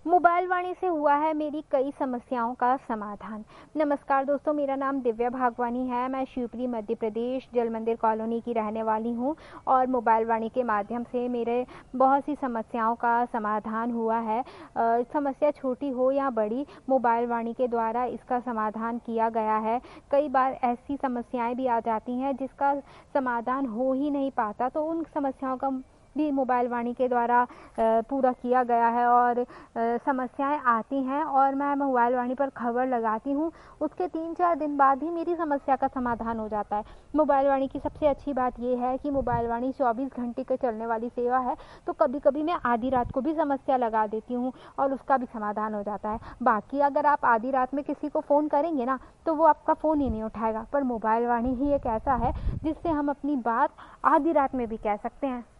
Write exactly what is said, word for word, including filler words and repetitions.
Mobile वाणी से हुआ है मेरी कई समस्याओं का समाधान। नमस्कार दोस्तों, मेरा नाम दिव्या भागवानी है। मैं शिवपुरी मध्य प्रदेश जल मंदिर कॉलोनी की रहने वाली हूँ और मोबाइल वाणी के माध्यम से मेरे बहुत सी समस्याओं का समाधान हुआ है। आ, समस्या छोटी हो या बड़ी, मोबाइल वाणी के द्वारा इसका समाधान किया गया है। कई बार ऐसी समस्याएं भी आ जाती हैं जिसका समाधान हो ही नहीं पाता, तो उन समस्याओं का भी मोबाइल वाणी के द्वारा पूरा किया गया है और समस्याएं आती हैं और मैं मोबाइल वाणी पर खबर लगाती हूँ। उसके तीन चार दिन बाद ही मेरी समस्या का समाधान हो जाता है। मोबाइल वाणी की सबसे अच्छी बात यह है कि मोबाइल वाणी चौबीस घंटे के चलने वाली सेवा है, तो कभी कभी मैं आधी रात को भी समस्या लगा देती हूँ और उसका भी समाधान हो जाता है। बाकी अगर आप आधी रात में किसी को फ़ोन करेंगे ना, तो वो आपका फ़ोन ही नहीं उठाएगा, पर मोबाइल वाणी ही एक ऐसा है जिससे हम अपनी बात आधी रात में भी कह सकते हैं।